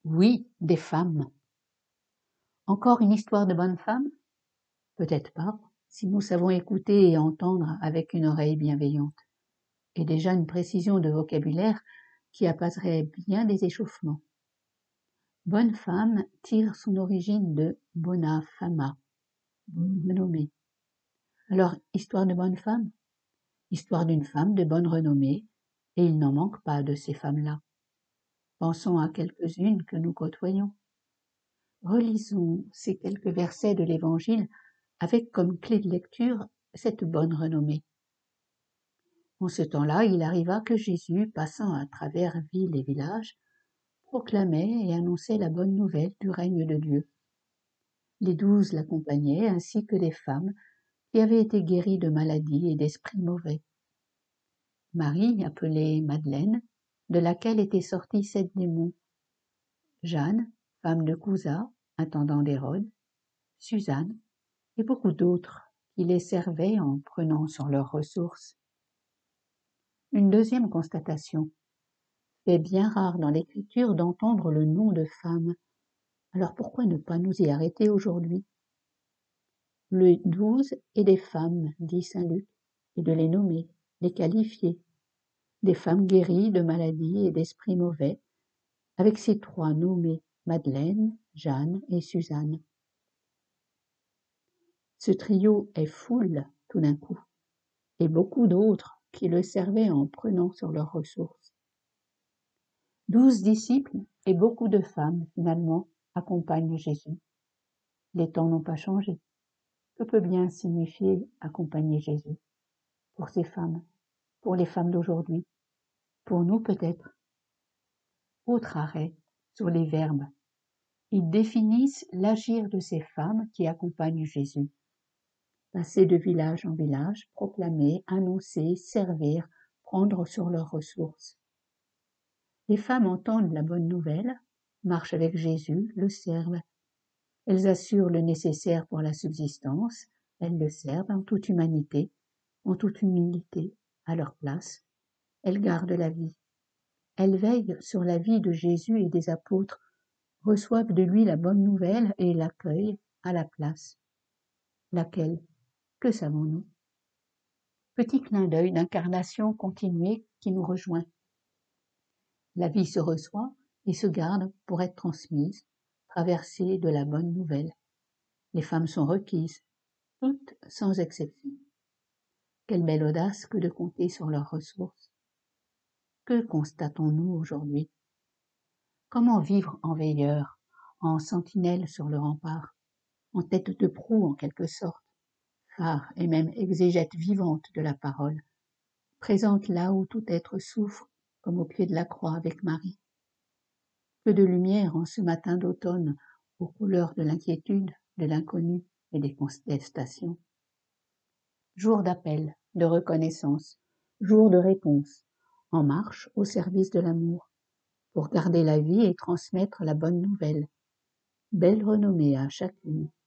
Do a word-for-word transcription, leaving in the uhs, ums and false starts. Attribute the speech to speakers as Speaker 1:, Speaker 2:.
Speaker 1: Oui, des femmes. Encore une histoire de bonne femme? Peut-être pas, si nous savons écouter et entendre avec une oreille bienveillante, et déjà une précision de vocabulaire qui apaiserait bien des échauffements. Bonne femme tire son origine de bona fama, bonne renommée. Alors, histoire de bonne femme? Histoire d'une femme de bonne renommée, et il n'en manque pas de ces femmes-là. Pensons à quelques-unes que nous côtoyons. Relisons ces quelques versets de l'Évangile avec comme clé de lecture cette bonne renommée. En ce temps-là, il arriva que Jésus, passant à travers villes et villages, proclamait et annonçait la bonne nouvelle du règne de Dieu. Les douze l'accompagnaient, ainsi que les femmes qui avaient été guéries de maladies et d'esprits mauvais. Marie, appelée Madeleine, de laquelle étaient sortis sept démons. Jeanne, femme de Cousa, intendant d'Hérode. Suzanne, et beaucoup d'autres qui les servaient en prenant sur leurs ressources. Une deuxième constatation. C'est bien rare dans l'Écriture d'entendre le nom de femme. Alors pourquoi ne pas nous y arrêter aujourd'hui? Le douze est des femmes, dit saint Luc, et de les nommer, les qualifier, des femmes guéries de maladies et d'esprits mauvais, avec ces trois nommés, Madeleine, Jeanne et Suzanne. Ce trio est foule tout d'un coup, et beaucoup d'autres qui le servaient en prenant sur leurs ressources. Douze disciples et beaucoup de femmes, finalement, accompagnent Jésus. Les temps n'ont pas changé. Que peut bien signifier accompagner Jésus? Pour ces femmes, pour les femmes d'aujourd'hui, pour nous peut-être. Autre arrêt sur les verbes. Ils définissent l'agir de ces femmes qui accompagnent Jésus. Passer de village en village, proclamer, annoncer, servir, prendre sur leurs ressources. Les femmes entendent la bonne nouvelle, marchent avec Jésus, le servent. Elles assurent le nécessaire pour la subsistance, elles le servent en toute humanité, en toute humilité, à leur place. Elles gardent la vie. Elles veillent sur la vie de Jésus et des apôtres, reçoivent de lui la bonne nouvelle et l'accueillent à la place. Laquelle? Que savons-nous? Petit clin d'œil d'incarnation continuée qui nous rejoint. La vie se reçoit et se garde pour être transmise, traversée de la bonne nouvelle. Les femmes sont requises, toutes sans exception. Quelle belle audace que de compter sur leurs ressources. Que constatons-nous aujourd'hui? Comment vivre en veilleur, en sentinelle sur le rempart, en tête de proue en quelque sorte, phare et même exégète vivante de la parole, présente là où tout être souffre, comme au pied de la croix avec Marie. Que de lumière en ce matin d'automne, aux couleurs de l'inquiétude, de l'inconnu et des contestations. Jour d'appel, de reconnaissance, jour de réponse, en marche au service de l'amour, pour garder la vie et transmettre la bonne nouvelle. Belle renommée à chacune.